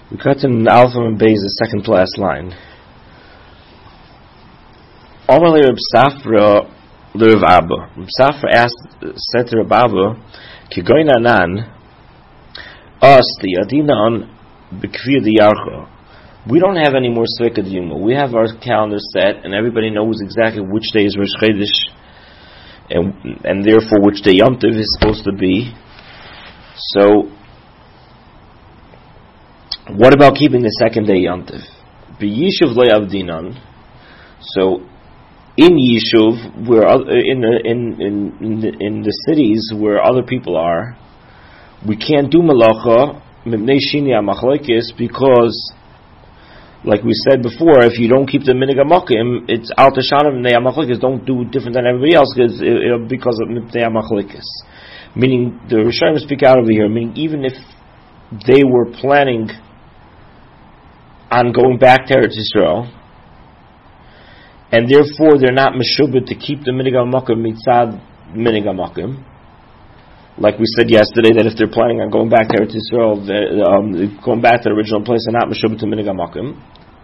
We cut in Alpha and Beis, the second to last line. Omar Reb Safra Reb Abba. Reb Safra said to Reb Abba, Kigoyna nan, us, the Adina on Bekvir the Yarcha. We don't have any more Sveka Diyuma. We have our calendar set, and everybody knows exactly which day is Rosh Chodesh, and therefore which day Yom Tov is supposed to be. So, what about keeping the second day Yom Tov? B'Yishuv lo yavdinan. So, in Yishuv, where in the cities where other people are, we can't do malacha mibnei shini hamachlokes because, like we said before, if you don't keep the minig hamakim, it's al tashana mibnei hamachlokes. Don't do different than everybody else because of mibnei hamachlokes. Meaning, the Rishonim speak out over here. Meaning, even if they were planning on going back to Eretz Yisrael, and therefore they're not meshubed to keep the minig hamakim mitzad minig hamakim. Like we said yesterday, that if they're planning on going back to Eretz Yisrael, going back to the original place, they're not meshubed to minig hamakim.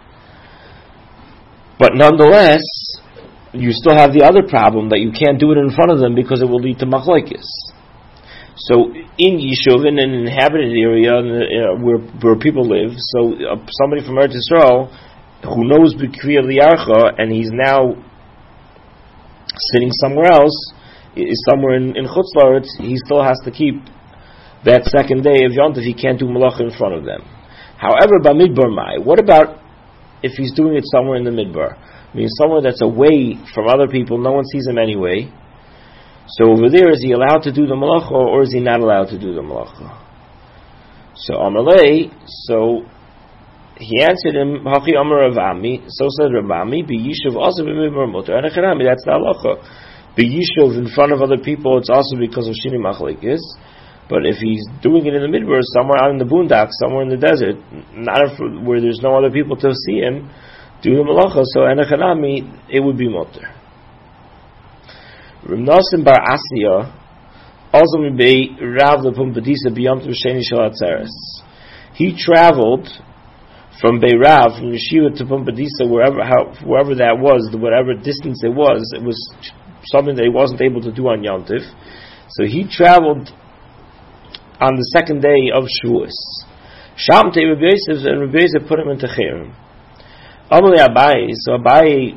But nonetheless, you still have the other problem that you can't do it in front of them because it will lead to machlokes. So in Yishuv, in an inhabited area where people live, so somebody from Eretz Yisrael who knows B'Kriya L'Yarcha and he's now sitting somewhere else, is somewhere in Chutz La'aretz, he still has to keep that second day of Yom Tov. He can't do Malacha in front of them. However, B'Midbar Mai, what about if he's doing it somewhere in the Midbar? I mean, somewhere that's away from other people, no one sees him anyway. So over there, is he allowed to do the malacha or is he not allowed to do the malacha? So Amalei, so he answered him, Hachi Amar Rav Ami, so said Rav Ami, B'Yishuv also b'midbar mutar, and Echanami, that's the halacha. B'Yishuv in front of other people, it's also because of Shini Machlekes. But if he's doing it in the midbar, somewhere out in the boondocks, somewhere in the desert, not where there's no other people to see him, do the malacha, so Echanami, it would be mutar. Rav Nasim bar Asiya also be Rav Lepum Badisa B'Yom Tov Sheni Shel Atzeres. He traveled from Beirav, from Yeshiva to Pumbedisa, wherever that was, whatever distance it was something that he wasn't able to do on Yom Tov. So he traveled on the second day of Shavuos. Shamte Rabbi Yosef, and Rabbi Yosef put him into Cherem. Amalei Abaye, so Abaye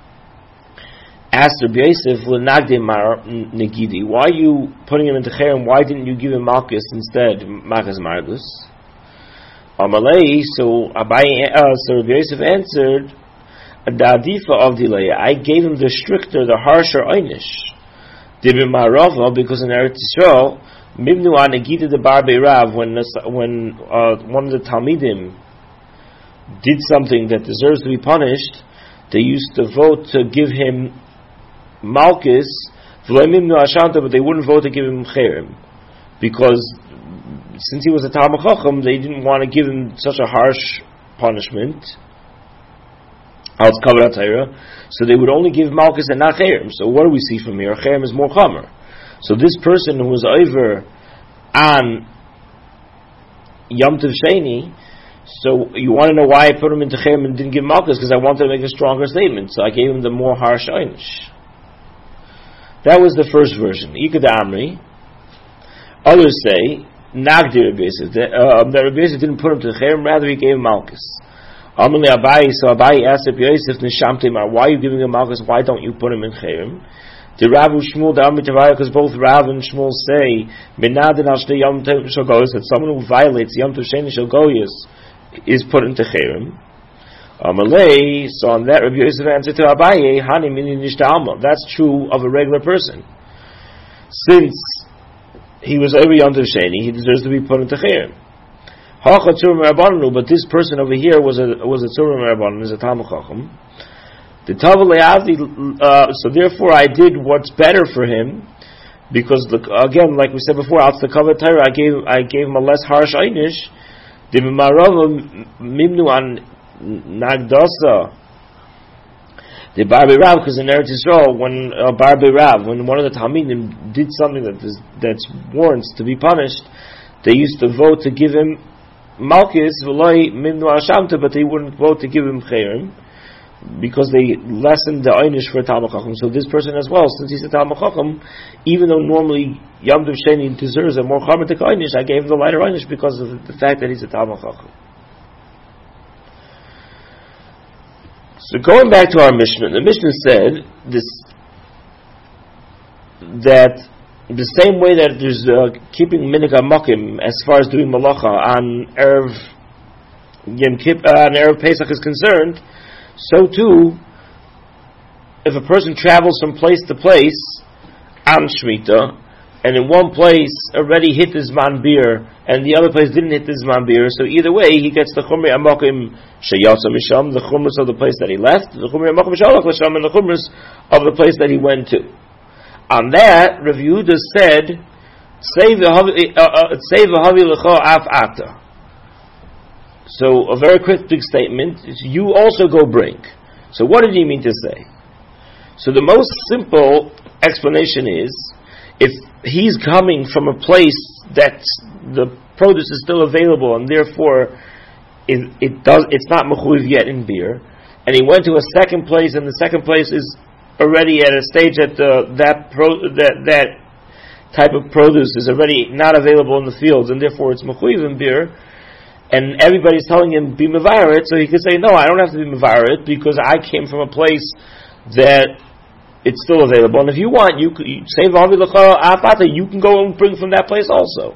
asked Rabbi Yosef, "L'nagde mar negidi, why are you putting him into Cherem? Why didn't you give him Malchus instead, Malchus Margus?" Amalei, so Rabbi Yosef answered, "Da'adifa of delay. I gave him the stricter, the harsher einish. Dibim Marava, because in Eretz Yisrael, Mibnu an negidi the bar beirav, when one of the Talmidim did something that deserves to be punished, they used to vote to give him Malchus, but they wouldn't vote to give him Cherem, because since he was a Talmid Chacham, they didn't want to give him such a harsh punishment. So they would only give Malchus and not Cherem. So what do we see from here? Cherem is more Chomer. So this person who was over on Yom Tov Sheni, so you want to know why I put him into Cherem and didn't give Malchus? Because I wanted to make a stronger statement. So I gave him the more harsh Einish. That was the first version. Ikad Amri. Others say, Nagdi Rabbi Yosef, that Rabbi Yosef didn't put him to Cherem, rather he gave him Malchus. Amalei Abaye, so Abaye asked Rabbi Yosef, Nishamte Mar, why are you giving him Malchus? Why don't you put him in Cherem? The Rav Shmuel, the Amri Tavaya, because both Rav and Shmuel say, Menadin al Shnei Yom Tov Shel Goyos, that someone who violates Yom Tov Sheni Shel Goyos is put into Cherem. Amalei, so on that Rabbi Yosef answered to Abaye, Hani Mini Nishta Alma. That's true of a regular person. Since he was over Yom Tov Sheni, he deserves to be put into Cherem. Hacha Tzurim Rabbananu, but this person over here was a Tzurim Rabbananu, is a Talmid Chacham. The so therefore I did what's better for him, because again, like we said before, out the cover Torah, I gave him a less harsh einish. The Mimnu an Nagdasa, the Bar Beirav, because in Eretz Yisrael, when Bar Beirav, when one of the Talmidim did something that warrants to be punished, they used to vote to give him Malkis v'loi mimnu ashamta, but they wouldn't vote to give him chayrim because they lessened the einish for a Talmud Chacham. So this person as well, since he's a Talmud Chacham, even though normally Yom Tov Sheni deserves a more chamatik einish, I gave him the lighter einish because of the fact that he's a Talmud Chacham. So going back to our Mishnah, the Mishnah said that the same way that there's keeping minig hamakim as far as doing malacha on Erev Pesach is concerned, so too, if a person travels from place to place on Shemitah, and in one place already hit the Zman Bir, and the other place didn't hit the Zman Bir, so either way, he gets the Chumrei Amakim Sheyatza Misham, the Chumras of the place that he left, the Chumrei Amakim Shalach L'Sham, and the Chumras of the place that he went to. On that, Rav Yehuda said, Sei v'havi l'cho af ata. So, a very cryptic statement is, you also go bring. So what did he mean to say? So the most simple explanation is, if he's coming from a place that the produce is still available and therefore it's not mechuyev yet in beer, and he went to a second place and the second place is already at a stage that that type of produce is already not available in the fields and therefore it's mechuyev in beer, and everybody's telling him be mevaret, so he could say, no, I don't have to be mevaret because I came from a place that it's still available, and if you want, you say v'havi l'cha afata, you can go and bring from that place also.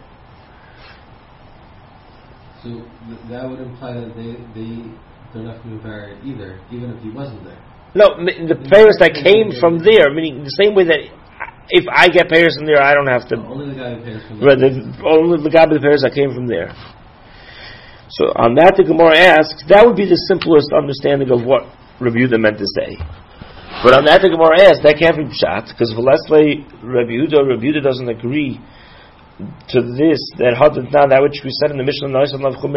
So that would imply that they're not going to mevaret either, even if he wasn't there. No, the payers that came from there, meaning the same way that if I get payers from there, I don't have to. No, only the guy who pays from there. Right, only the guy with the payers that came from there. So on that, the Gemara asks, that would be the simplest understanding of what Rabbi Yehuda meant to say. But on that, the Gemara asks, that can't be pshat, because v'leslei Rabbi Yehuda doesn't agree to this, that that which we said in the Mishnah, the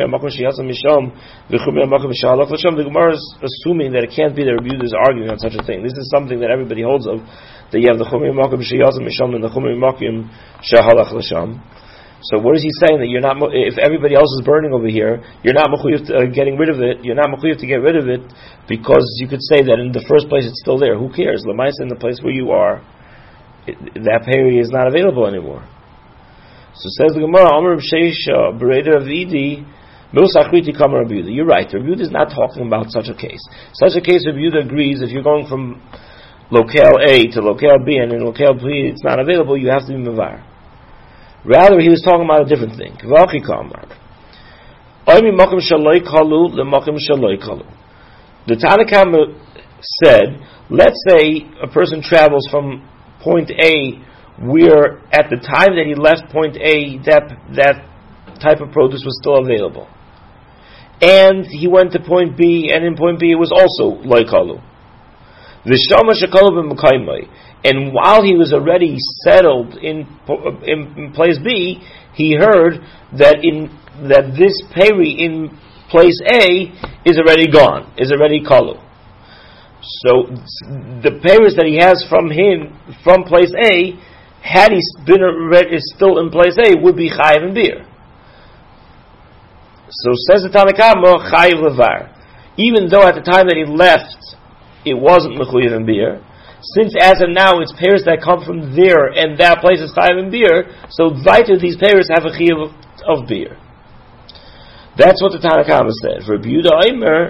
Gemara is assuming that it can't be that Rabbi Yehuda is arguing on such a thing. This is something that everybody holds of, that you have the Chumei Makom Sheyazam Misham and the Chumei Makom Shehalach L'Sham. So what is he saying? That you're not, if everybody else is burning over here, you're not mechuyev getting rid of it. You're not mechuyev to get rid of it because you could say that in the first place it's still there. Who cares? L'maisa, in the place where you are, that peri is not available anymore. So says the Gemara, Amar Rav Sheisha Bereder Avidi Milsachriti Kamar Rabbi Yehuda. You're right. Rabbi Yehuda is not talking about such a case. Such a case, Rabbi Yehuda agrees if you're going from locale A to locale B, and in locale B it's not available, you have to be mevar. Rather, he was talking about a different thing. The Tanakh said, let's say a person travels from point A, where at the time that he left point A, that type of produce was still available. And he went to point B, and in point B it was also loikalu. And while he was already settled in place B, he heard that this peri in place A is already gone, is already kalu. So the peris that he has from place A, had he been still in place A, would be chayiv and beer. So says the Tanna Kamma, chayiv levar. Even though at the time that he left, it wasn't mechuyev and beer, since as of now it's pears that come from there and that place is chayiv and beer, so weiter these pears have a chayiv of beer. That's what the Tanna Kamma said. For Rabbi Yehuda Omer,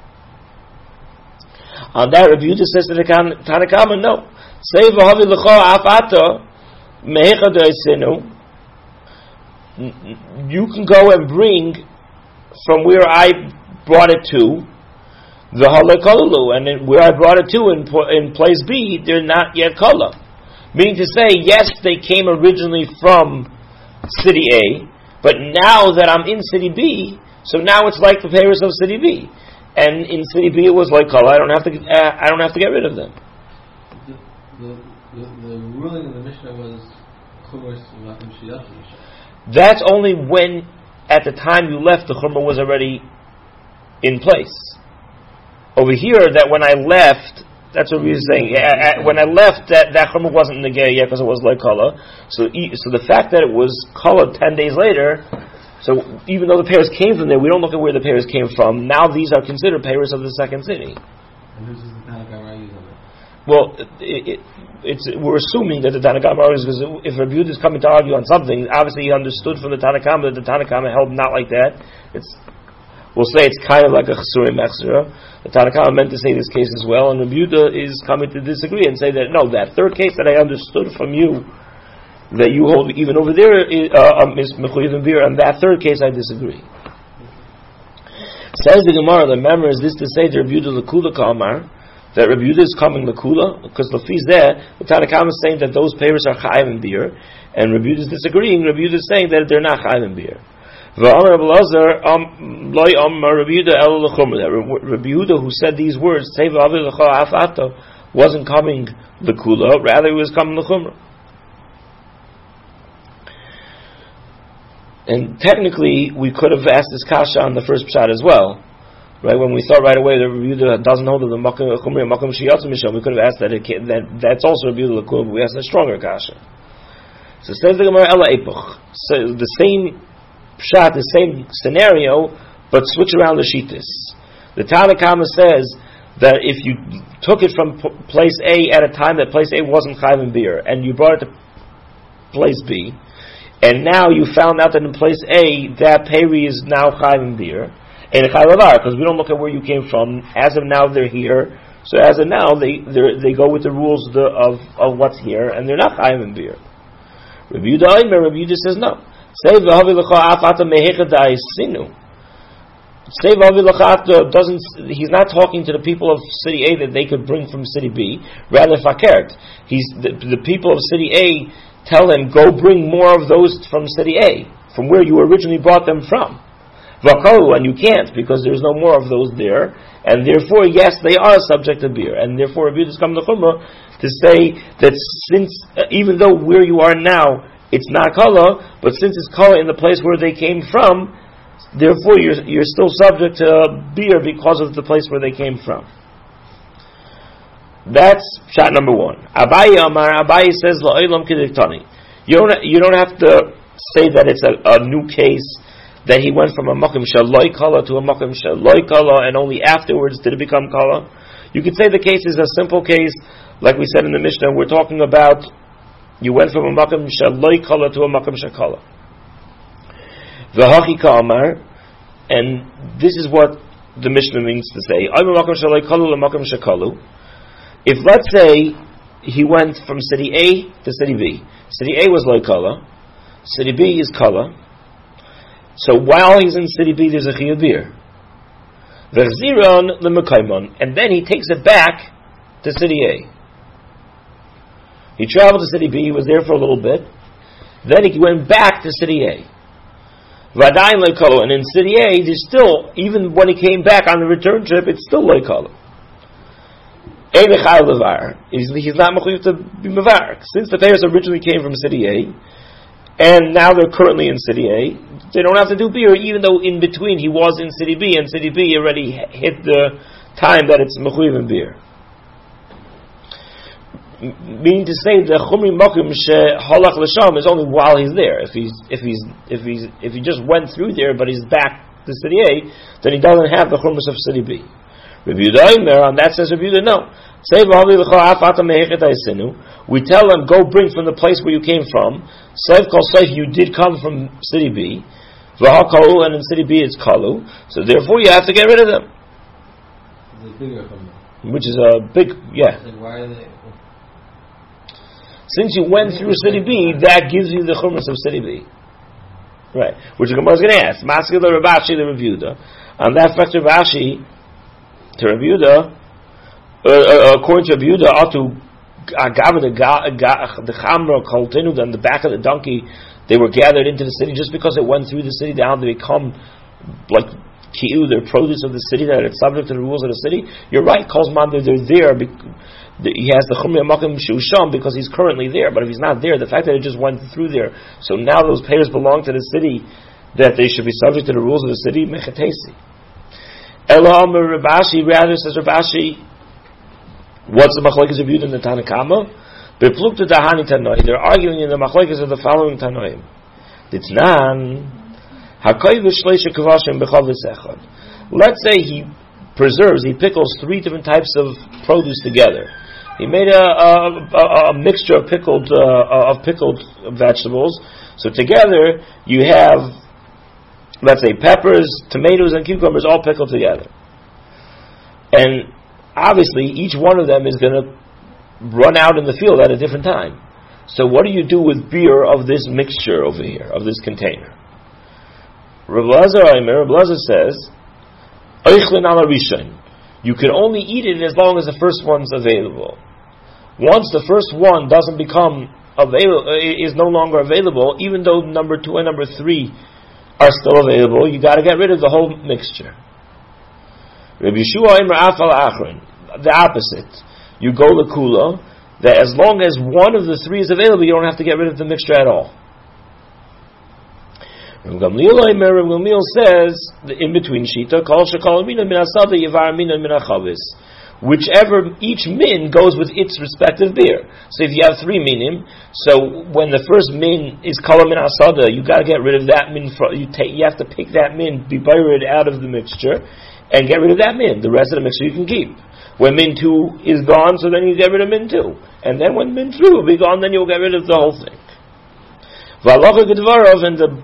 on that Rabbi Yehuda says to the Tanna Kamma, no. Say v'havi l'cha afata mehecha de'isenu. You can go and bring from where I brought it to the halakolu, and where I brought it to in place B, they're not yet kala. Meaning to say, yes, they came originally from city A, but now that I'm in city B, so now it's like the payers of city B, and in city B it was like kala. I don't have to get rid of them. The ruling of the Mishnah was chumras v'makom sheyatza misham. That's only when at the time you left the chumrah was already in place. Over here, that when I left, that's what we were saying. When I left, that chumrah wasn't negay yet because it was like kala. So the fact that it was kala 10 days later So even though the payers came from there, we don't look at where the payers came from. Now these are considered payers of the second city. And this is the Tanakh using it. Well, we're assuming that the Tanakh argues, because if Rabbi Yehuda is coming to argue on something, obviously he understood from the Tanakh that the Tanakh held not like that. We'll say it's kind of like a Chasurim Echsera. The Tanakh meant to say this case as well, and Rabbi Yehuda is coming to disagree and say that no, that third case that I understood from you, that you hold even over there is Mechuyev and Beer, and that third case I disagree. Says the Gemara, the member is this to say to Rabbi Yehuda L'Kula Ka'amar, that Rabbi Yehuda is coming L'Kula, because L'Fi's there, the Tanakh is saying that those payers are Chayiv and Beer, and Rabbi Yehuda is disagreeing, Rabbi Yehuda is saying that they're not Chayiv and Beer. Rabbi Yehuda, who said these words, wasn't coming L'Kula, rather he was coming L'Chumra. And technically, we could have asked this kasha on the first pshat as well, right? When we thought right away that Rabbi Yehuda doesn't hold the makom chumri makom shiyatzu misham, we could have asked that's also Rabbi Yehuda l'kul, but we asked a stronger kasha. So says the Gemara ela epoch. So the same pshat, the same scenario, but switch around the shittis. The Tanakh says that if you took it from place A at a time that place A wasn't chayv and beer, and you brought it to place B, and now you found out that in place A, that peri is now chayv and beer, and chayv because we don't look at where you came from. As of now, they're here. So as of now, they go with the rules of what's here, and they're not chayv and beer. Rabbi Yehuda says no. Say v'havi l'cha afata mehecha da'isinu. Say v'havi l'cha doesn't. He's not talking to the people of city A that they could bring from city B. Rather fakert. He's the people of city A. Tell him, go bring more of those from city A, from where you originally brought them from. V'akalu, and you can't, because there's no more of those there, and therefore, yes, they are subject to beer, and therefore Rabbi Yehuda is coming to Chumrah to say that since, even though where you are now, it's not kala, but since it's kala in the place where they came from, therefore you're still subject to beer because of the place where they came from. That's shot number one. Abaye says la'olam kediktani. You don't have to say that it's a new case, that he went from a makom shaloi kala to a makom shaloi kala, and only afterwards did it become kala. You could say the case is a simple case, like we said in the Mishnah. We're talking about you went from a makom shaloi kala to a makom shakala. V'hachi ka'amar, and this is what the Mishnah means to say. I'm a makom shaloi kalu la makom shakalu. If, let's say, he went from city A to city B. City A was loy kala. City B is kala. So while he's in city B, there's a chiyuv beer. V'chziron l'mekaymon. And then he takes it back to city A. He traveled to city B, he was there for a little bit. Then he went back to city A. V'adayin loy kala. And in city A, there's still, even when he came back on the return trip, it's still loy kala. He's not mechuyev to be mevar. Since the payers originally came from city A, and now they're currently in city A, they don't have to do beer, even though in between he was in city B, and city B already hit the time that it's mechuyev in beer. Meaning to say the chumri makom she halach l'sham is only while he's there. If he just went through there, but he's back to city A, then he doesn't have the chumras of city B. Rabbi Yehuda on that says Rabbi Yehuda no. We tell them, go bring from the place where you came from. Seif kol seif, you did come from city B. V'hakalu, and in city B it's kalu. So therefore you have to get rid of them. Which is a big, yeah. Why are they? Since you went through city B, that gives you the chumras of city B. Right. Which the Gemara is going to ask. Maskil Rav Ashi the Rav Yehuda. On that fact, Rav Ashi to Rav Yehuda, according to Rav Yehuda, to the chamra koltenu, on the back of the donkey, they were gathered into the city. Just because it went through the city, now they become like ki'u, they're produce of the city, that it's subject to the rules of the city. You're right, calls man, they're there. He has the chumri makom shusham because he's currently there. But if he's not there, the fact that it just went through there, so now those payers belong to the city, that they should be subject to the rules of the city. Mechatesi. Ela Amar Rav Ashi, rather says Rav Ashi, what's the machlokes of Yehuda and the Tanakama? Beplukta dahani tanoi. They're arguing in the machlokes of the following tanoim. Ditnan Let's say he pickles 3 different types of produce together. He made a mixture of pickled vegetables. So together you have, let's say, peppers, tomatoes, and cucumbers all pickled together. And obviously each one of them is going to run out in the field at a different time. So what do you do with beer of this mixture over here, of this container? Rav Elazar says, Oichlin ala rishon. You can only eat it as long as the first one's available. Once the first one doesn't become available, is no longer available, even though number 2 and number 3 are still available, you got to get rid of the whole mixture. Rabbi Yeshua Omer afal achron, the opposite. You go lekula, that as long as one of the 3 is available, you don't have to get rid of the mixture at all. Rav Gamliel says the in between shita, kol shekol mina min asada yivar mina min achavis. Whichever each min goes with its respective beer. So if you have 3 minim, so when the first min is kol min asada, you got to get rid of that min. You have to pick that min, be buried out of the mixture, and get rid of that min. The rest of the mixture you can keep. When min 2 is gone, so then you get rid of min 2, and then when min 3 will be gone, then you'll get rid of the whole thing. V'alacha gedvarov, and the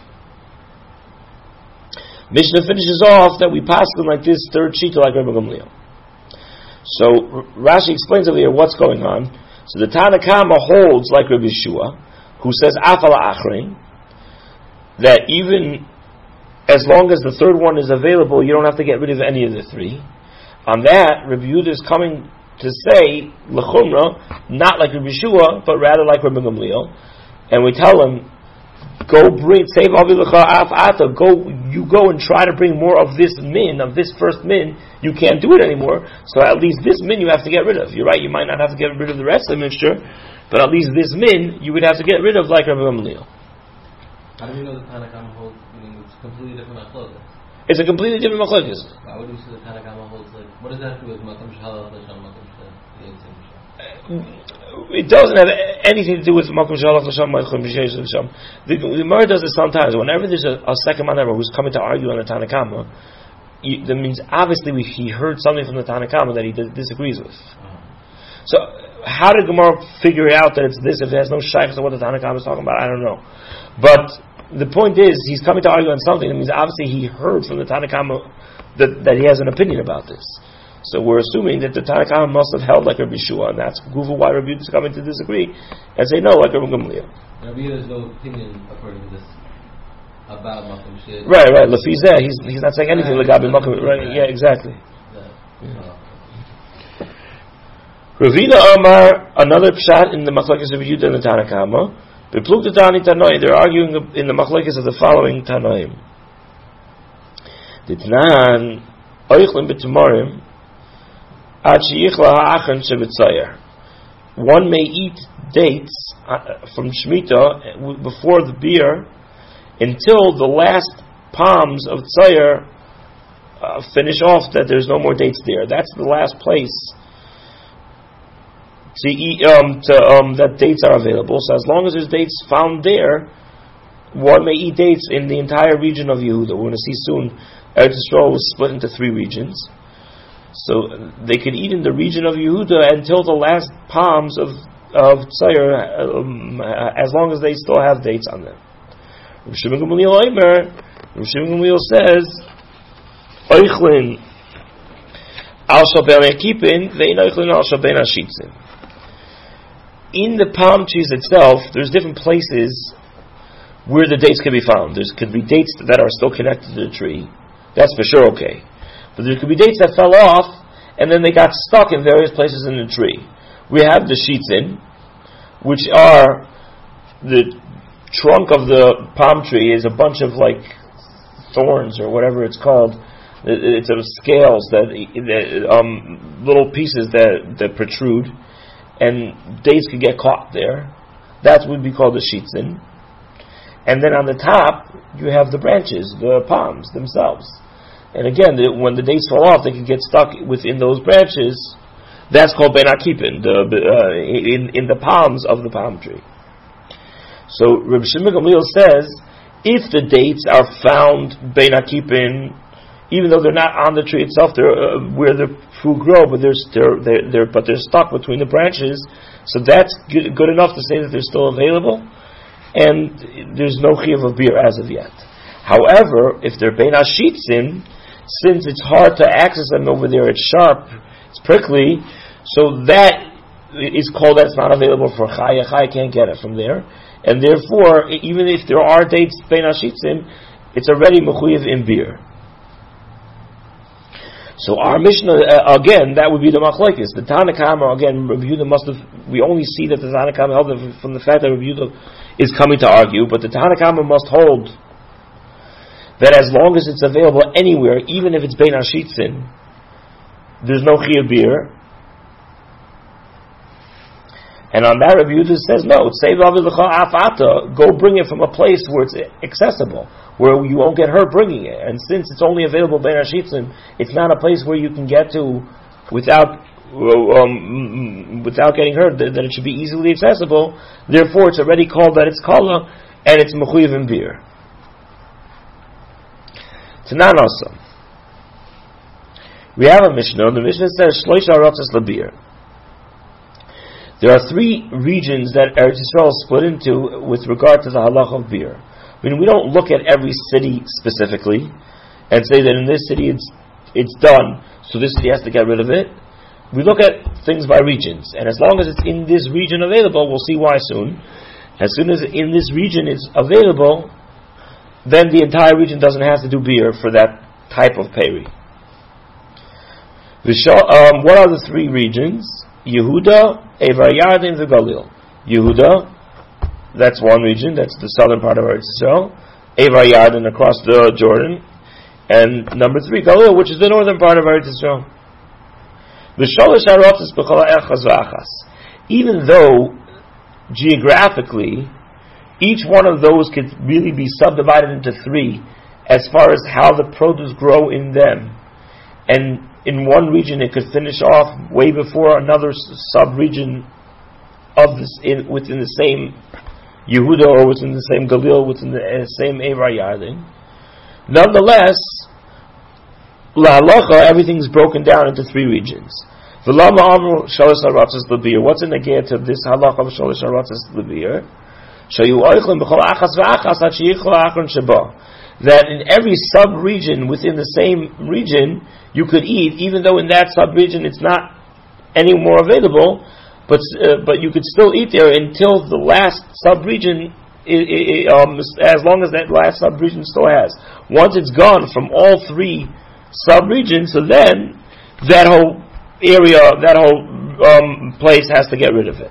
Mishnah finishes off that we pass them like this third sheet like Rabbi Gamliel. So Rashi explains over here what's going on. So the Tana Kama holds like Rabbi Yeshua, who says afala achrein, that even as long as the third one is available, you don't have to get rid of any of the 3. On that, Rabbi Yehuda is coming to say lechumra, not like Rabbi Yeshua, but rather like Rabbi Gamliel, and we tell him, go bring, save avilecha af ata. You go and try to bring more of this min, of this first min. You can't do it anymore. So at least this min you have to get rid of. You're right. You might not have to get rid of the rest of the mixture, but at least this min you would have to get rid of, like Rabbi Gamliel. How do you know the Tanakama holds? I mean, it's completely different machlokes. It's a completely different machlokes. Why would you say the Tanakama holds like? What does that have to do with makom shalach l'sham makom shalach? It doesn't have anything to do with makom shalach l'sham makom shalach. The Gemara does it sometimes. Whenever there's a second man ever who's coming to argue on the Tanakama, that means obviously he heard something from the Tanakama that he disagrees with. So how did Gemara figure out that it's this if it has no shaykhs to what the Tanakama is talking about? I don't know. But the point is, he's coming to argue on something. That means obviously he heard from the Tanakama that he has an opinion about this. So we're assuming that the Tanakama must have held like Rabbi Yeshua, and that's why Rabbi Yehuda is coming to disagree and say no, like Rabbi Gamliel. Rabbi Yehuda has no opinion according to this about makom shir. Right. Lefizeh, he's not saying anything like Rabbi makom. Right? Yeah, exactly. Ravina Amar, another pshat in the machlekes of Yehuda and the Tanakama. They're arguing in the machlekes of the following Tanaim. Ditnan oichlin b'tamarim ad sheyichla ha'achan shebetzayir. One may eat dates from Shemitah before the beer until the last palms of tzayir finish off, that there's no more dates there. That's the last place to eat, that dates are available. So as long as there's dates found there, one may eat dates in the entire region of Yehuda. We're going to see soon Eretz Yisrael was split into 3 regions. So they could eat in the region of Yehuda until the last palms of Tzayir, as long as they still have dates on them. Rav Shimon Gamliel says, Oichlin al shalben akipin ve'in oichlin al shalben ashitzin. In the palm trees itself, there's different places where the dates can be found. There could be dates that are still connected to the tree. That's for sure okay. But there could be dates that fell off, and then they got stuck in various places in the tree. We have the shitzin, which are the trunk of the palm tree is a bunch of like thorns or whatever it's called. It's sort of scales that little pieces that protrude, and dates could get caught there. That would be called the shitzin. And then on the top, you have the branches, the palms themselves. And again, when the dates fall off, they can get stuck within those branches. That's called ben akipin, in the palms of the palm tree. So Rabbi Shimon Gamliel says, if the dates are found bein hakipin, even though they're not on the tree itself, they're where the fruit grow, but they're stuck between the branches. So that's good enough to say that they're still available, and there's no chiyuv of beer as of yet. However, if they're bein hashitzin, since it's hard to access them over there, it's sharp, it's prickly, so that is called that's not available for chaya. Chaya can't get it from there, and therefore, even if there are dates bein hashitzin, it's already mechuyev in beer. So our Mishnah, again, that would be the machlokes. The Tanna Kama, again, Rabbi Yehuda we only see that the Tanna Kama held from the fact that Rabbi Yehuda is coming to argue, but the Tanna Kama must hold that as long as it's available anywhere, even if it's bein hashitzin, there's no chiyuv beer. And on that, Rabbi Yehuda says, no, go bring it from a place where it's accessible, where you won't get hurt bringing it. And since it's only available bein hashitzin, it's not a place where you can get to without getting hurt, then it should be easily accessible. Therefore, it's already called that it's kala, and it's mechuyev in beer. Tanan also. We have a Mishnah. The Mishnah says, Shloisha Aratzos Labir. There are 3 regions that Eretz Yisrael is split into with regard to the halacha of beer. I mean, we don't look at every city specifically and say that in this city it's done, so this city has to get rid of it. We look at things by regions, and as long as it's in this region available, we'll see why soon. As soon as in this region it's available, then the entire region doesn't have to do beer for that type of peri. What are the 3 regions? Yehuda, Evar Yarden, and Galil. Yehuda, that's one region, that's the southern part of Eretz Yisrael. Evar Yarden across the Jordan. And number 3, Galil, which is the northern part of Eretz Yisrael. Even though geographically each one of those could really be subdivided into 3 as far as how the produce grow in them, and in one region it could finish off way before another sub-region of this within the same Yehuda or within the same Galil, within the same Evar Yarden. Nonetheless, La everything's broken down into 3 regions. V'lama amru shalosh haratzos l'bir. What's in the gate of this halacha of shalosh haratzos l'bir? Shayu oichlin b'chol achas v'achas ad sheyichol achron sheba. That in every sub-region within the same region you could eat, even though in that sub-region it's not any more available, but you could still eat there until the last sub-region, as long as that last sub-region still has. Once it's gone from all 3 sub-regions, so then that whole area, that whole place has to get rid of it.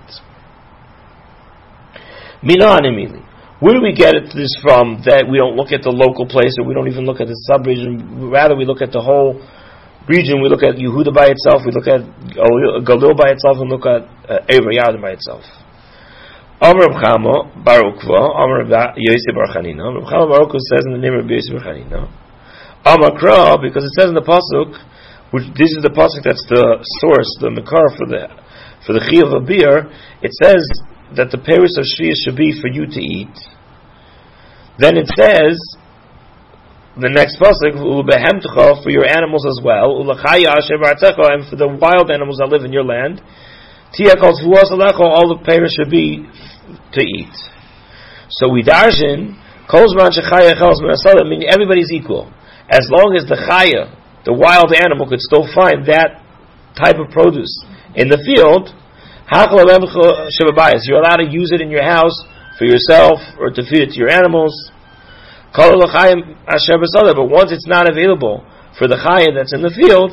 Minanimili. Where do we get this from, that we don't look at the local place, or we don't even look at the sub-region, rather we look at the whole region? We look at Yehuda by itself, we look at Galil by itself, and look at Evar Yarden by itself. Amar Reb Chama bar Ukva, Amar Reb Yosef bar Chanina. Reb Chama bar Ukva says in the name of Yosef bar Chanina, Amar Kra, because it says in the pasuk, which this is the pasuk that's the source, the makar for the chiyuv of beer. It says that the peris of shvius should be for you to eat. Then it says, the next pasuk, ulubehemtecha, for your animals as well, ulachaya asher b'artecha, and for the wild animals that live in your land. Tia calls huasalecha, all the peris should be to eat. So we darshan kolzman shechaya chelzman asala, meaning everybody's equal. As long as the chaya, the wild animal, could still find that type of produce in the field, you're allowed to use it in your house for yourself or to feed it to your animals. But once it's not available for the chaya that's in the field,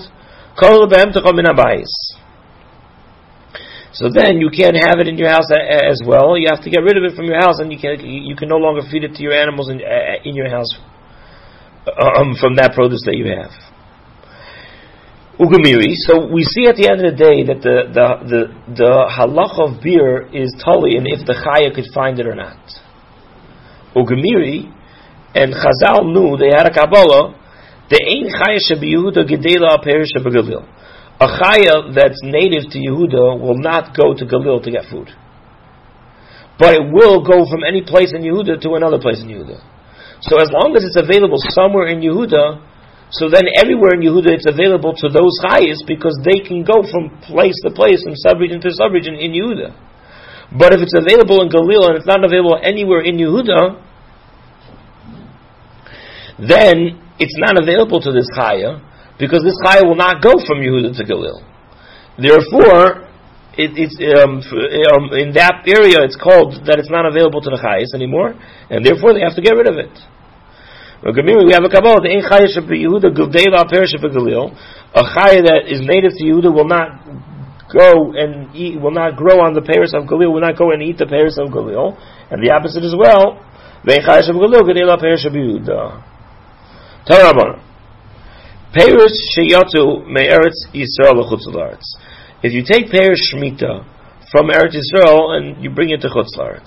so then you can't have it in your house as well. You have to get rid of it from your house, and you can no longer feed it to your animals in your house from that produce that you have. Ugamiri. So we see at the end of the day that the halacha of beer is tali, and if the chaya could find it or not. Ugamiri, and Chazal knew, they had a Kabbalah, the ein chaya shebeYehuda gedela perish beGalil. A chaya that's native to Yehuda will not go to Galil to get food, but it will go from any place in Yehuda to another place in Yehuda. So as long as it's available somewhere in Yehuda, so then everywhere in Yehuda it's available to those chayis because they can go from place to place, from subregion to subregion in Yehuda. But if it's available in Galil and it's not available anywhere in Yehuda, then it's not available to this chaya because this chaya will not go from Yehuda to Galil. Therefore, it's in that area it's called that it's not available to the chayis anymore, and therefore they have to get rid of it. We have a kabbalah. A chaya that is native to Yehuda will not go and eat, will not grow on the peiros of Galil, will not go and eat the peiros of Galil, and the opposite as well. Peiros sheyatu me'eretz Yisrael l'chutz la'aretz. If you take peiros shmita from Eretz Yisrael and you bring it to chutz la'aretz.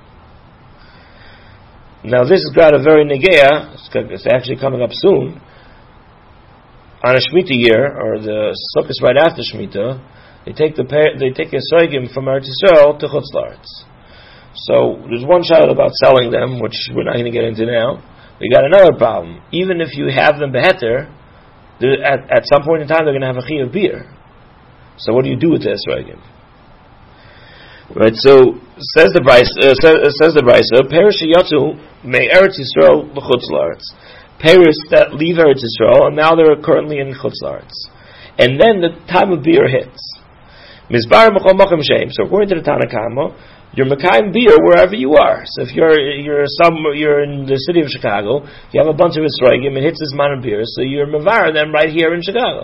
Now this has got a very negeya. It's actually coming up soon. On a Shemitah year, or the Sukkot right after Shemitah, they take a soigim from Eretz Yisrael to Chutz La'aretz. So there's one child about selling them, which we're not going to get into now. We got another problem. Even if you have them beheter, at some point in time they're going to have a chi of beer. So what do you do with this soigim? Right. So says the Brisa, Peiros sheyatu me Eretz Yisrael l'chutz la'aretz. Peiros that leave Eretz Yisrael and now they're currently in chutz la'aretz. And then the time of beer hits. Mizbar mechol machem sheim. So according to the Tanna Kama, you're mekayim beer wherever you are. So if you're in the city of Chicago, you have a bunch of Yisraelim, it hits this amount of beer, so you're mevar them right here in Chicago.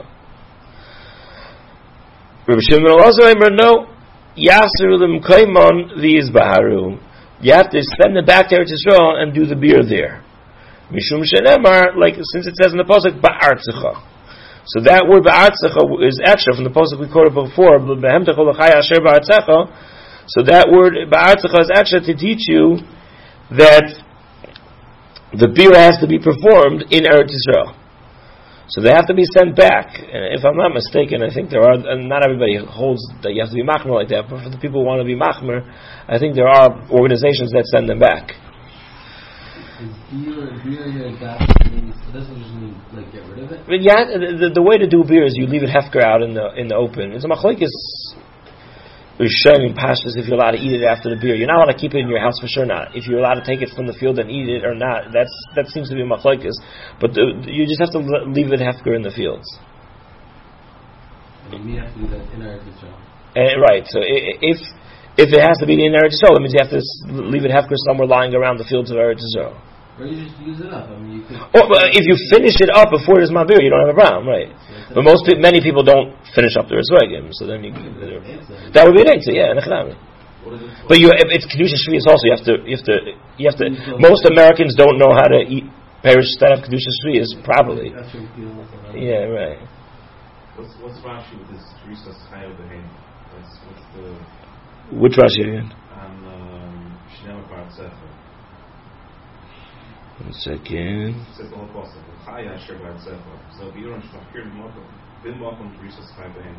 Rabbi Shimon Elazar no. Yasir l'mkaimon v'yizbaharu. You have to send them back to Eretz Yisrael and do the beer there. Mishum shenemar, like since it says in the pasuk ba'artzecha. So that word ba'artzecha is extra from the pasuk we quoted before. Behem techol l'chaya asher ba'artzecha. So that word ba'artzecha is extra to teach you that the beer has to be performed in Eretz Yisrael. So they have to be sent back. And if I'm not mistaken, I think there are, and not everybody holds that you have to be machmer like that, but for the people who want to be machmer, I think there are organizations that send them back. Is beer here that means it doesn't just mean like get rid of it? But yeah, the way to do beer is you leave it hefker out in the open. It's a machlokes Rishonim pashtus if you're allowed to eat it after the beer. You're not allowed to keep it in your house for sure. Not if you're allowed to take it from the field and eat it or not. That seems to be machlokes. But you just have to leave it hefker in the fields. And we have to do that in Eretz Yisrael. Right. So if it has to be in Eretz Yisrael, that means you have to leave it hefker somewhere lying around the fields of Eretz Yisrael. Or you just use it up. I mean, you could. But if you finish it up before it is mabir, you don't have a problem, right? So but many people don't finish up their esrogim, so then that would be an answer, yeah, nechdami. But if it's kedusha shvius also, you have to. Most Americans don't know how to eat peiros that have kedusha shvius properly. Yeah, right. What's Rashi with this Teresa Chayav Behem? What's the which Rashi again? On Shnei Bar Sefer. 1 second. It says the whole process. Chaya Asher Bar Sefer. So Biron Shmachir Bim Mokum Teresa Chayav Behem.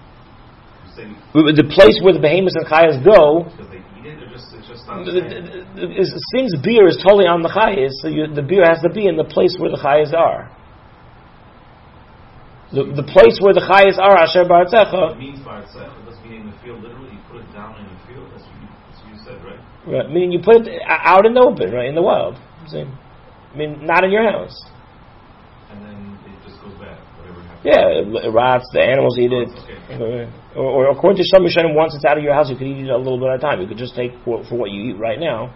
The place where the behemoths and chayas go. Because they eat it, or it's just not. Since beer is totally on the chayas, so the beer has to be in the place where the chayas are. The place where the chayas are, Asher Ba'artzecha. It means Ba'artzecha. It doesn't mean in the field. Literally, you put it down in the field. That's what you said, right? Right. Meaning you put it out in the open, right, in the wild. I mean, not in your house. And then it just goes bad. Whatever happens. Yeah, it rots. The animals eat it. Okay. Or according to some Rishonim, once it's out of your house, you could eat it a little bit at a time. You could just take for what you eat right now.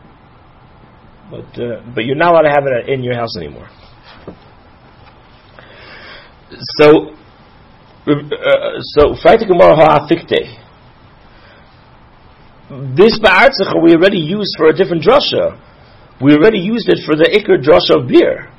But you're not allowed to have it in your house anymore. So Freitag Gemara ha'afikte. This ba'artzecha we already used for a different drasha. We already used it for the ikar drasha of beer.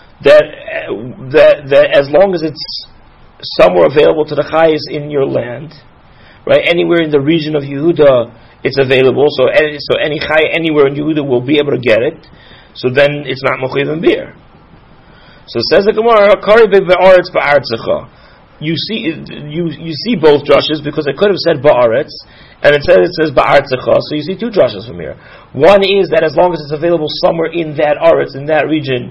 That as long as it's somewhere available to the chayes in your land, right? Anywhere in the region of Yehuda, it's available. So any chay anywhere in Yehuda will be able to get it. So then it's not mechuyev in beer. So it says the Gemara, "Kari be'aretz ba'artzecha." you see both drushes because it could have said ba'aretz, and it says ba'artzecha. So you see two drushes from here. One is that as long as it's available somewhere in that aretz, in that region,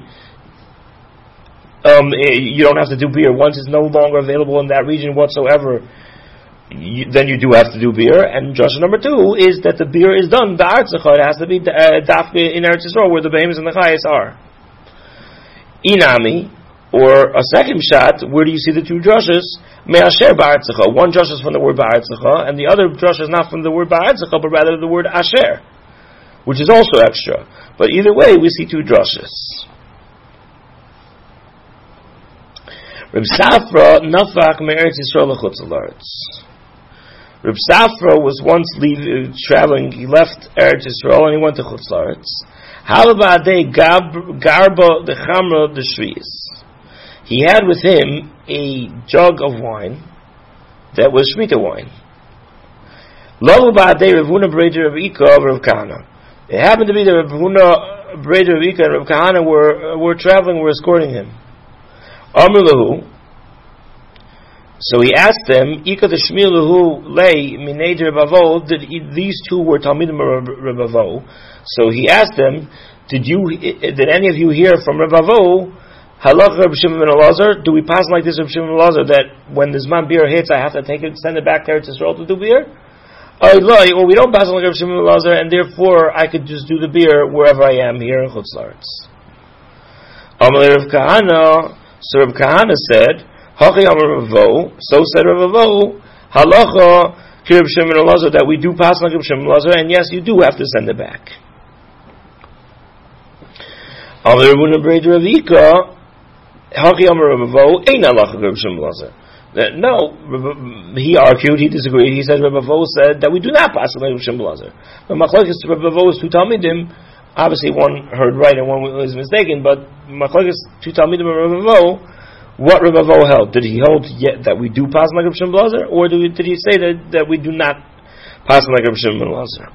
you don't have to do beer. Once it's no longer available in that region whatsoever, then you do have to do beer. And drusha number two is that the beer is done ba'artzecha. It has to be dafke in Eretz Yisrael where the behemoths and the chayes are. Inami. Or a second shot, where do you see the two drushes? Me'asher ba'artzecha. One drush is from the word ba'artzecha, and the other drush is not from the word ba'artzecha, but rather the word asher, which is also extra. But either way, we see two drushes. Reb Safra nafak me'eretz Yisrael l'chutz la'aretz. Reb Safra was once traveling. He left Eretz Yisrael and he went to chutz la'aretz. Halabadei garba the chamra the shvius. He had with him a jug of wine that was Shemitah wine. Lo ba'adei Rav Huna Breder Rav Ika of Rav Kahana. It happened to be that Rav Huna Breder Rav Ika and Rav Kahana were traveling, were escorting him. Amr lahu. So he asked them, Ika the Shmir lahu lei minei Rebavo. These two were Talmidim of Rebavo. So he asked them, did any of you hear from Rebavo? Halach Reb Shimon ben Elazar, do we pass like this Reb Shimon ben Elazar that when the Zman beer hits, I have to take it, send it back to Eretz Yisrael to do beer? Or we don't pass like Reb Shimon ben Elazar, and therefore I could just do the beer wherever I am here in Chutz La'aretz. Amalei Reb Kahana, so Reb Kahana said, Hachi Amar Ravo, so said Ravo, Halacha ki Reb Shimon ben Elazar, that we do pass like Reb Shimon ben Elazar, and yes, you do have to send it back. Amalei Reb Huna Breder Rav Ika, no, he argued, he disagreed. He said Rebbe Vo said that we do not pass like Reb Shimon ben Elazar. But Machlokes Rebbe Vo's two Talmidim, obviously one heard right and one was mistaken. But Machlokes two Talmidim of Rebbe Vo, what Rebbe Vo held? Did he hold that we do pass like Reb Shimon ben Elazar, or did he say that we do not pass like Reb Shimon ben Elazar?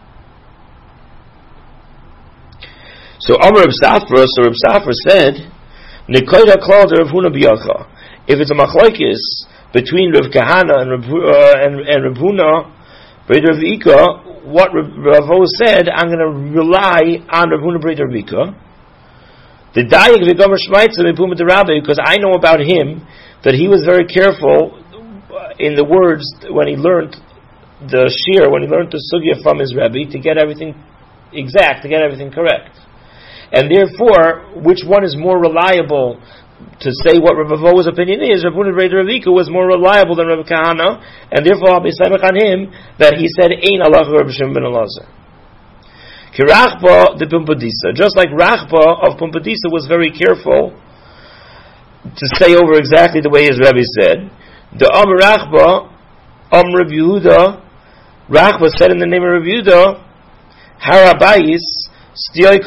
So Amar Reb Safra, said, Nikoida klal de Rav Huna biyacha. If it's a machlokes between Rav Kahana and Rav Huna, Breder Rav Ika, what Ravo said, I'm going to rely on Rav Huna Breder Rav Ika. The Dayik v'gomer shmaitza mepuma de Rabbi, because I know about him that he was very careful in the words when he learned the shir, when he learned the sugya from his Rebbe, to get everything exact, to get everything correct. And therefore, which one is more reliable to say what Rav Avo's opinion is? Rav Huna Breder Rav Ika was more reliable than Rav Kahana, and therefore I'll be samech on him that he said Ein halacha Reb Shimon ben Elazar. Ki Rachba de Pumbedisa, just like Rachba of Pumbedisa was very careful to say over exactly the way his Rebbe said. The Rachba, Reb Yehuda, Rachba said in the name of Reb Yehuda, Harabayis. We had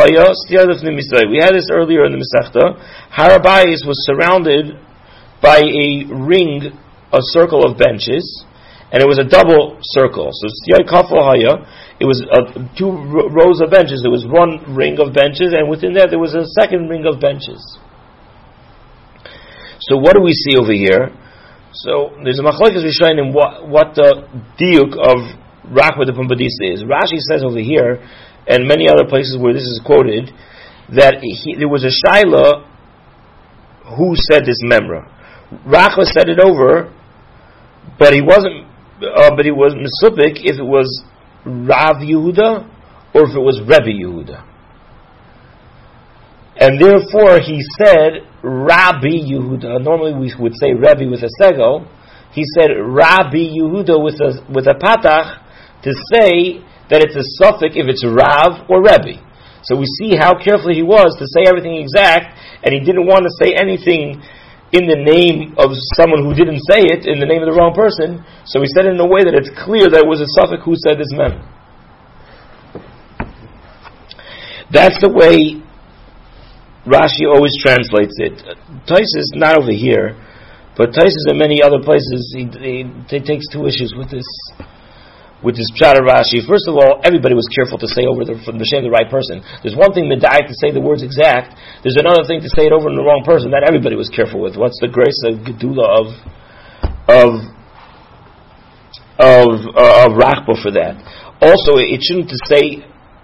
this earlier in the Masechta. Harabayis was surrounded by a ring, a circle of benches, and it was a double circle. So it was two rows of benches. There was one ring of benches, and within that there was a second ring of benches. So what do we see over here? So there's a machlokes rishonim in what the diuk of Rachba de Pumbedisa is. Rashi says over here, and many other places where this is quoted, that there was a shaila who said this memra. Rachba said it over, but he was mesupik if it was Rav Yehuda or if it was Rebbe Yehuda. And therefore he said Rabbi Yehuda. Normally we would say Rebbe with a segel. He said Rabbi Yehuda with a patach to say that it's a suffix if it's Rav or Rebbe. So we see how careful he was to say everything exact, and he didn't want to say anything in the name of someone who didn't say it, in the name of the wrong person. So he said it in a way that it's clear that it was a suffix who said this mem. That's the way Rashi always translates it. Taisus, not over here, but Taisus in many other places, he takes two issues with this. with this Pshat Rashi. First of all, everybody was careful to say over from the right person. There's one thing Medayik to say the words exact. There's another thing to say it over in the wrong person. That everybody was careful with. What's the grace of Gedula of Rachba for that? Also, it shouldn't say.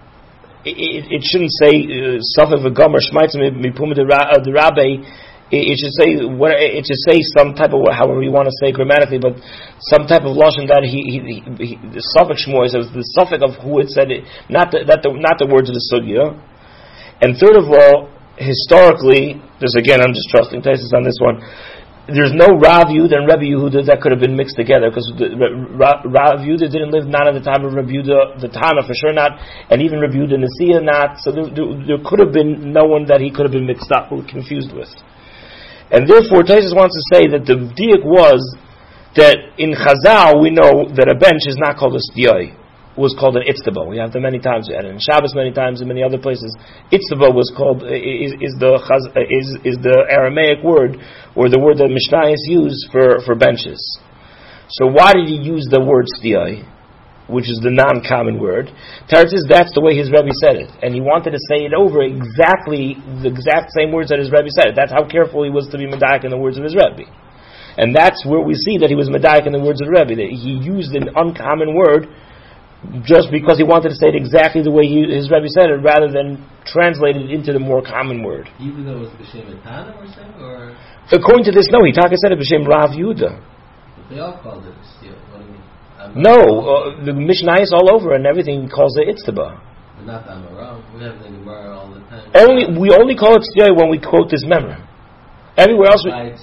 It shouldn't say Safek v'Gomer Shmaitzim Mipuma the Rabbe. It should say what. It should say some type of, however you want to say grammatically, but some type of lashon that the Safek Shmoy is the Safek of who it said it, not the words of the sugya. And third of all, historically, I'm just trusting Taisus on this one. There's no Rav Yehuda and Rebbe Yehuda that could have been mixed together, because Rav Yehuda didn't live not at the time of Rebbe Yehuda, the Tana for sure not, and even Rebbe Yehuda Nasiya not. So there could have been no one that he could have been mixed up or confused with. And therefore, Taisus wants to say that the diak was that in Chazal we know that a bench is not called a stiyai. Was called an itztaba. We have them many times. We had it in Shabbos many times in many other places. Itztaba was called is the Aramaic word, or the word that Mishnayos use for benches. So why did he use the word stiyai, which is the non-common word? Teretz says that's the way his Rebbe said it, and he wanted to say it over exactly the exact same words that his Rebbe said it. That's how careful he was to be medayik in the words of his Rebbe, and that's where we see that he was medayik in the words of the Rebbe. That he used an uncommon word just because he wanted to say it exactly the way his Rebbe said it, rather than translate it into the more common word. Even though it was B'Shem Etana or something? Or? According to this, no. He said it B'Shem Rav Yehuda. But they all called it Stiyah. What do you mean? No, the Mishnah is all over and everything calls it Itztaba. But not Amarav. We have the Gemara all the time. We only call it Stiyah when we quote this memra. Everywhere else by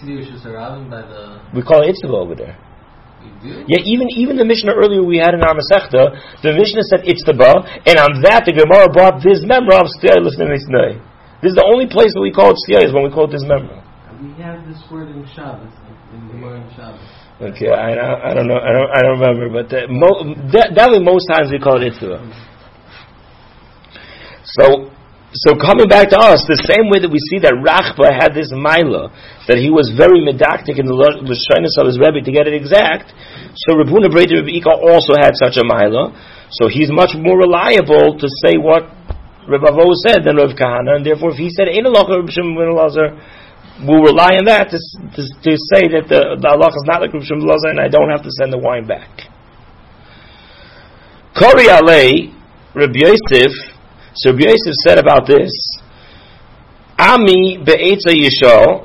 we call it Itztaba over there. Yeah, even the Mishnah earlier we had in our Masechta, the Mishnah said Itztaba, and on that the Gemara brought this memra of Stiyah Lifnei Mishnah. This is the only place that we call it Stiyah, is when we quote this memra. We have this word in Shabbos, in Gemara in Shabbos. Okay, I don't know, I don't remember, but definitely most times we call it Itztaba. So coming back to us, the same way that we see that Rachba had this Maila, that he was very medactic in the Lashonos of his Rebbe to get it exact, so Reb Huna Breiter Reb Ika also had such a Maila, so he's much more reliable to say what Reb Avo said than Reb Kahana, and therefore if he said Ein Halacha Reb Shimon ben Elazar, we'll rely on that to say that the halacha is not like Reb Shimon ben Elazar, and I don't have to send the wine back. Kori Alei, Reb Yosef, so Rabbi Yosef said about this, Ami be'etza yishol,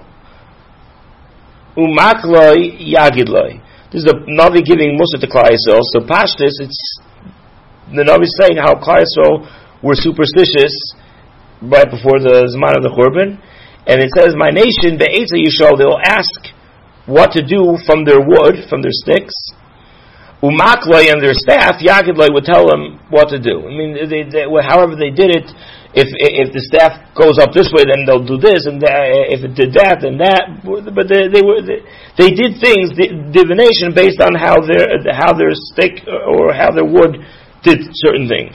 umakloi yagidloi. This is the Navi giving Musa to Klal Yisrael. So Pashtus, it's the Navi saying how Klal Yisrael were superstitious right before the Zman of the Churban, and it says, "My nation be'etza yishol," they will ask what to do from their wood, from their sticks. Umakloi and their staff, Yagidloi would tell them what to do. I mean, however they did it, if the staff goes up this way, then they'll do this, and if it did that, then that. But they did things, divination, based on how their stick or how their wood did certain things.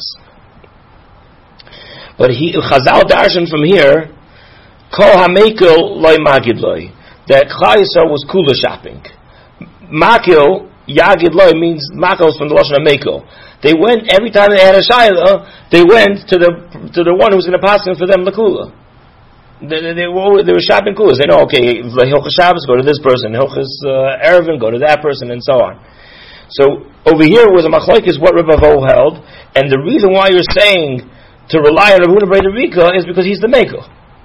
But Chazal darshan from here, Kol hamekel loy magidloi, that Klal Yisrael was kula shopping. Makil, Yagid Loi means Makos from the Lashon of Mekel. They went, every time they had a Shayla, they went to the one who was going to pass them for them the Kula. They were shopping Kulas. They know, okay, Hilchas Shabbos, go to this person, Hilchas Erevin, go to that person, and so on. So, over here was a Machlokes what Reb Avo held, and the reason why you're saying to rely on Reb Huna Breiter Rika is because he's the Mekel.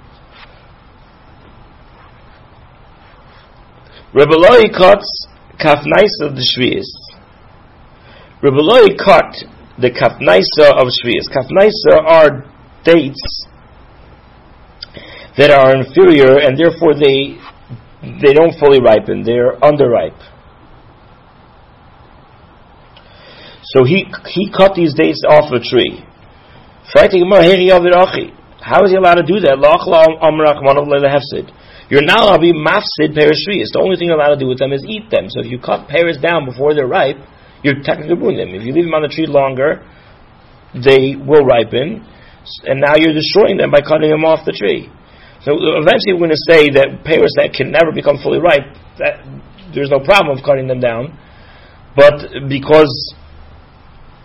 Reb Eloi cuts Kafnaisa of the Shvius. Reb Eloi cut the Kafnaisa of Shvius. Kafnaisa are dates that are inferior, and therefore they don't fully ripen. They're underripe. So he cut these dates off a tree. How is he allowed to do that? You're not allowed to be mafsid pears shvius. The only thing you're allowed to do with them is eat them. So if you cut pears down before they're ripe, you're technically ruining them. If you leave them on the tree longer, they will ripen, and now you're destroying them by cutting them off the tree. So eventually we're going to say that pears that can never become fully ripe, that there's no problem of cutting them down. But because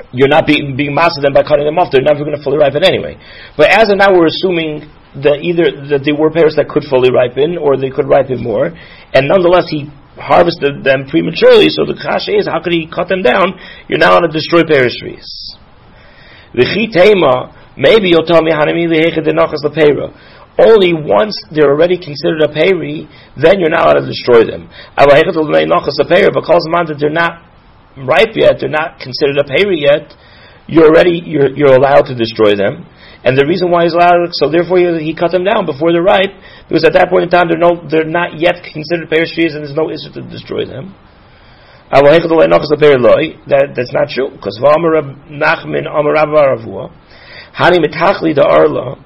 you're not being master them by cutting them off. They're never going to fully ripen anyway. But as of now, we're assuming that either that they were pears that could fully ripen, or they could ripen more, and nonetheless he harvested them prematurely. So the kasha is, how could he cut them down? You're now on a destroy pears trees. V'chi tema, maybe you'll tell me hanami lehechet denachas lepera. Only once they're already considered a peri, then you're not allowed to destroy them. But because that they're not ripe yet, they're not considered a peri yet, you're allowed to destroy them. And the reason why he's allowed, so therefore he cut them down before they're ripe, because at that point in time they're not yet considered peri trees, and there's no issue to destroy them. That's not true, because Nachman Amar Ravua Hani Mitachli da Arla.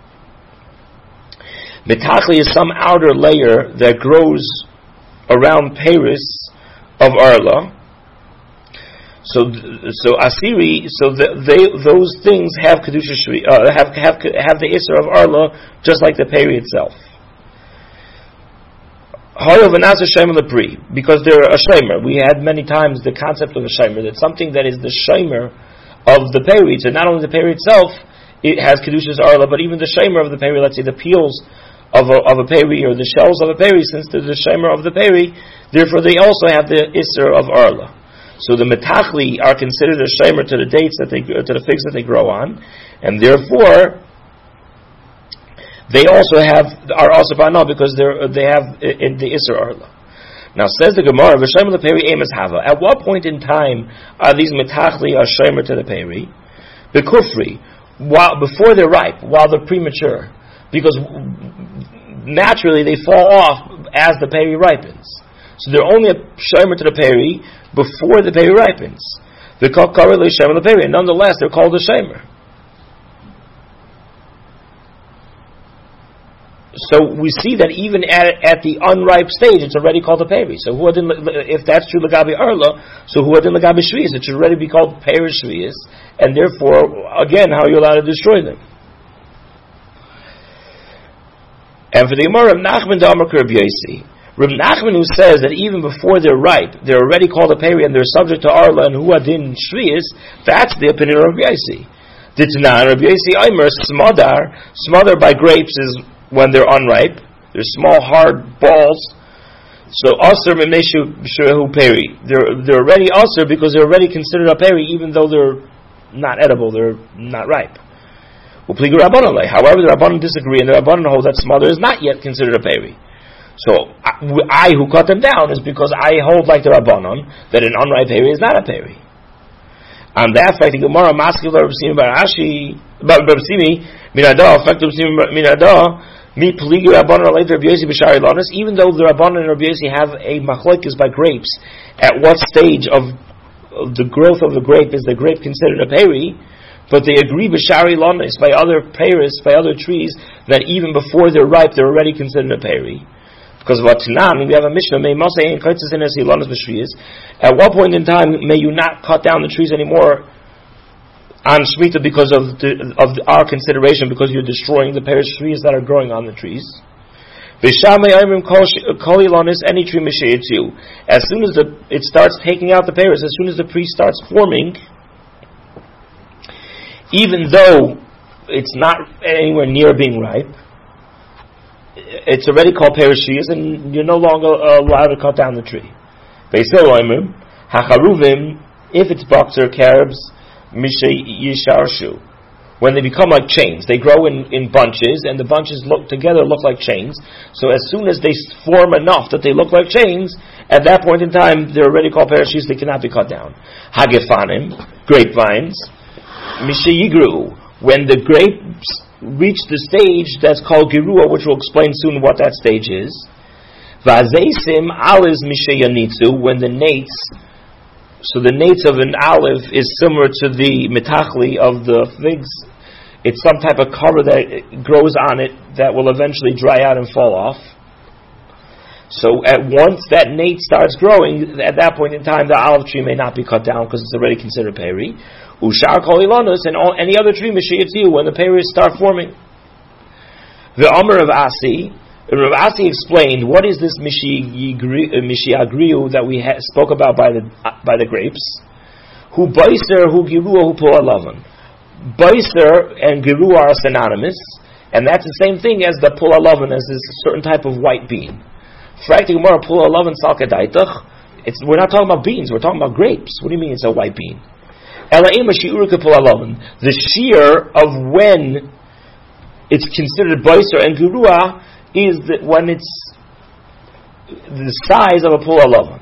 Mitachli is some outer layer that grows around Paris of Arla. So Asiri, those things have kedusha have the Isser of Arla, just like the Peri itself. Because they're a shemer. We had many times the concept of a shemer, that something that is the shemer of the Peri, so not only the Peri itself, it has kedushas Arla, but even the shemer of the Peri, let's say the peels of a peri, or the shells of a peri, since they're the shemer of the peri, therefore they also have the isser of arla. So the metachli are considered a shemer to the dates to the figs that they grow on, and therefore they also are also banal because they have in the isser arla. Now says the Gemara, v'shem the peri emes hava. At what point in time are these metachli a shemer to the peri? Bekufri, before they're ripe, while they're premature. Because naturally they fall off as the peri ripens. So they're only a shemer to the peri before the peri ripens. They're called karei shemer the peri, and nonetheless they're called a shemer. So we see that even at the unripe stage, it's already called a peri. So if that's true lagabi arla, so huadin lagabi shviyas, it should already be called peri shviyas, and therefore, again, how are you allowed to destroy them? And for the Gemara, Reb Nachman Damar Reb Yosi, Reb Nachman, who says that even before they're ripe, they're already called a peri and they're subject to arla and huadin shviyas, that's the opinion of Reb Yosi. Ditnan Reb Yosi Aimer smother by grapes is when they're unripe. They're small, hard balls. So aser mimneshu b'shehu peri. They're already aser because they're already considered a peri, even though they're not edible. They're not ripe. However, the Rabbanan disagree, and the Rabbanan hold that smother is not yet considered a peri. So I who cut them down is because I hold like the Rabbanan that an unripe peri is not a peri. On that fact, the Gemara masculine Rabsimi Barashi Rabsimi Minadah, effective Minadah, mi pligi Rabbanan later Rabbi Yosi b'shari lanas. Even though the Rabbanan and Rabbi Yosi have a machlokes by grapes, at what stage of the growth of the grape is the grape considered a peri? But they agree b'shari lanas by other peris, by other trees, that even before they're ripe, they're already considered a peri. Because what Tanan, we have a Mishnah, at what point in time may you not cut down the trees anymore on Shemitah because of our consideration, because you're destroying the peris trees that are growing on the trees? Any tree as soon as it starts taking out the peris, as soon as the tree starts forming, even though it's not anywhere near being ripe, it's already called perishiyas, and you're no longer allowed to cut down the tree. If it's boxer carobs, mishe when they become like chains, they grow in bunches, and the bunches look like chains. So as soon as they form enough that they look like chains, at that point in time, they're already called perishiyas. They cannot be cut down. Hagefanim, grapevines. Mishayigru, when the grapes reach the stage that's called Gerua, which we'll explain soon what that stage is. Vazeisim aliz mishayanitzu, when the nates, so the nates of an olive is similar to the metachli of the figs. It's some type of cover that grows on it that will eventually dry out and fall off. So once that nate starts growing, at that point in time, the olive tree may not be cut down because it's already considered peri. Ushar kol ilanus, and any other tree mishiyatziu, when the peris start forming. The Amar of Asi, Rav Asi explained what is this mishiagriu that we spoke about by the grapes. Hu Beiser, Hu Girua, Hu Pula Lavan. Beiser and Girua are synonymous, and that's the same thing as the Pula Lavan, as this certain type of white bean. We're not talking about beans, we're talking about grapes. What do you mean it's a white bean? The shear of when it's considered Beiser and Girua is that when it's the size of a Pula Lavan.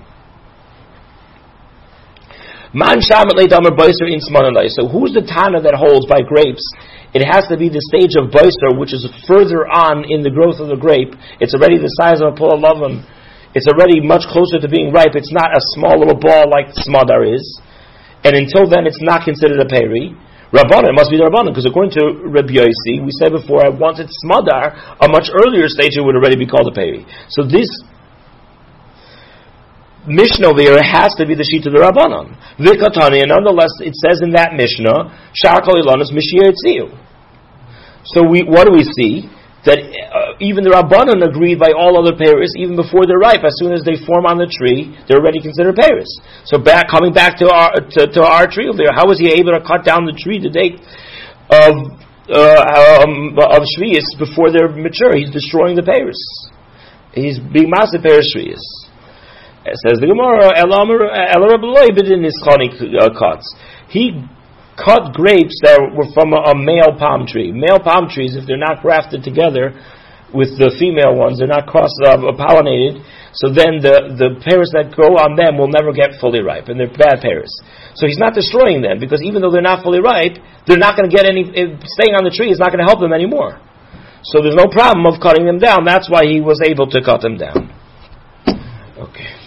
So who's the Tana that holds by grapes? It has to be the stage of Beiser, which is further on in the growth of the grape. It's already the size of a Pula Lavan. It's already much closer to being ripe. It's not a small little ball like Smadar is. And until then, it's not considered a peri. Rabbanan, it must be the Rabbanan, because according to Rabbi Yossi, we said before, once it's Smadar, a much earlier stage, it would already be called a peri. So this Mishnah over here has to be the sheet of the Rabbanan. Vikatani, and nonetheless, it says in that Mishnah, Shar Kol Ilanos Mishir Etziu. So what do we see? That even the Rabbanan agreed by all other peris, even before they're ripe. As soon as they form on the tree, they're already considered peris. So coming back to our tree over there, how was he able to cut down the tree the date of Shvius before they're mature? He's destroying the peris. He's being master peris Shvius. It says the Gemara, cuts. He cut grapes that were from a male palm tree. Male palm trees, if they're not grafted together with the female ones, they're not cross-pollinated, so then the pears that grow on them will never get fully ripe, and they're bad pears. So he's not destroying them, because even though they're not fully ripe, they're not going to get any, staying on the tree is not going to help them anymore. So there's no problem of cutting them down. That's why he was able to cut them down. Okay.